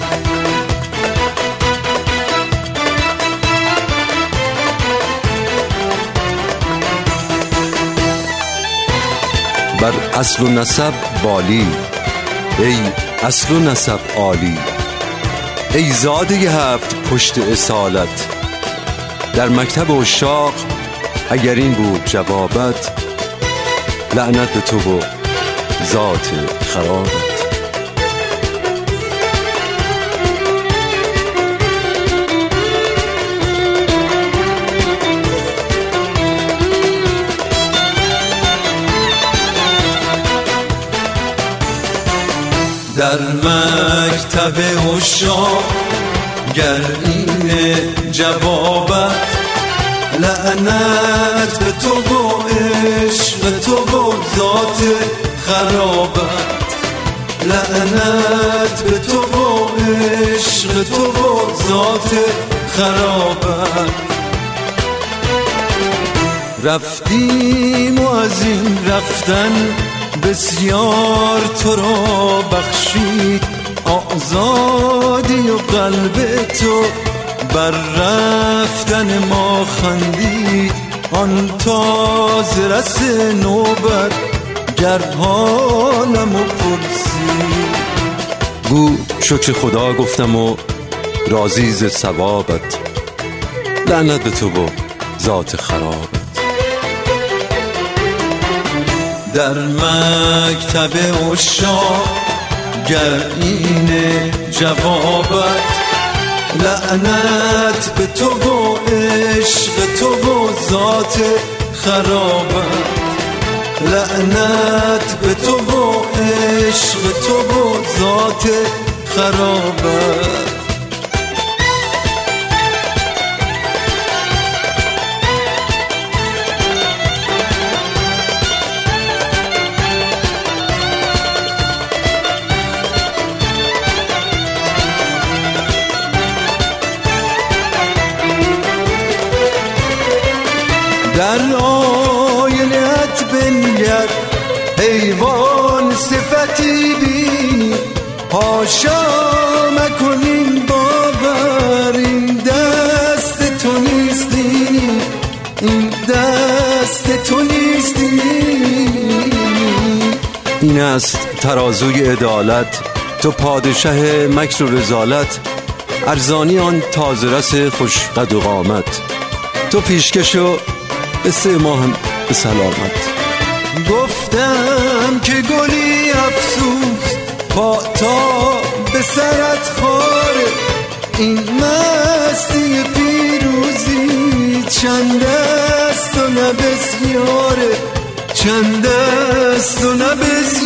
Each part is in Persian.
بر اصل و نسب والی، ای اصل و نسب عالی، ای زاده هفت پشت اصالت. در مکتب عشاق اگر این بود جوابت، لعنت به تو و ذات خرابت. در مکتب عشاق گر این جوابت، لعنت به تو و عشق تو و ذات خرابت. لعنت به تو و عشق تو و ذات خرابت. رفتیم و از این رفتن بسیار تو را بخشید، آزادی و قلب تو بر رفتن ما خندید. آن تازه رس نوبت گر حالمو پرسید، گو شکر خدا گفتم و راضی ز ثوابت. لعنت به تو و ذات خرابت. در مکتب عشاق گر این جوابت، لعنت به تو و عشق تو و ذات خرابت. لعنت به تو و عشق تو و ذات خرابت. در آینت بنگر حیوان صفتی بینی، حاشا مکنین باور این دست تو نیستی، این دست تو نیستی. این است ترازوی عدالت، تو پادشه مکر و رذالت. ارزانی آن تازه رس خوش قد و قامت، تو پیشکش و قصه ما هم به سلامت. گفتم که گلی افسوس پا تا به سرت خاره، این مستی پیروزی چند است و نه بسیاره، چند است و نه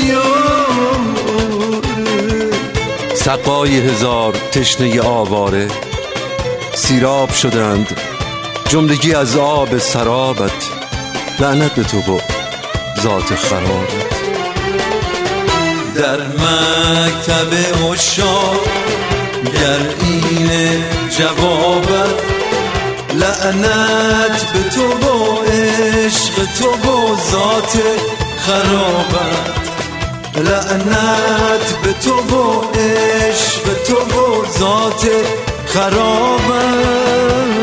بسیاره. سقای هزار تشنه آواره، سیراب شدند جملگی از آب سرابت. لعنت به تو و ذات خرابت. در مکتب عشاق گر این جوابت، لعنت به تو و عشق تو و ذات خرابت. لعنت به تو و عشق تو و ذات خرابت.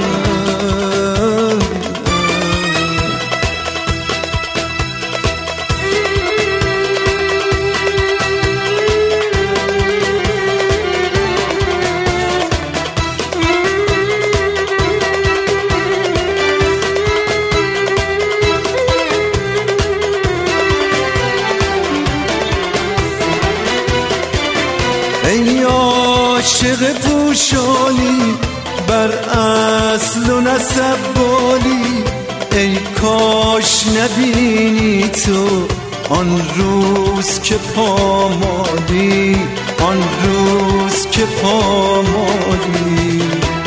ای عاشق پوشالی بر اصل و نسب والی، ای کاش نبینی تو آن روز که پامالی، آن روز که پامالی.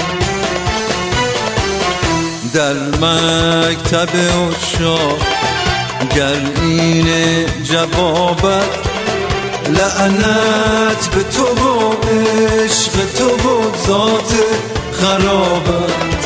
در مکتب عشاق گر این جوابت، لعنت به تو و عشق تو و ذات خرابت.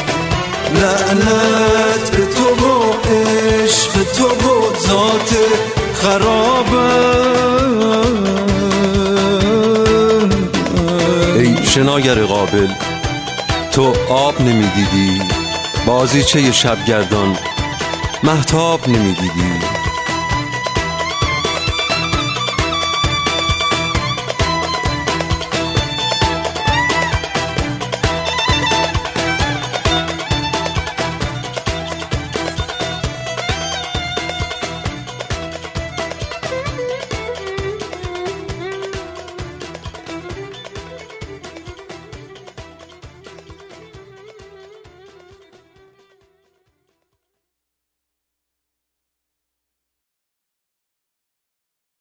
لعنت به تو و عشق تو و ذات خرابت. ای آشناگر قابل، تو آب نمیدیدی، بازیچه شبگردان مهتاب نمیدیدی.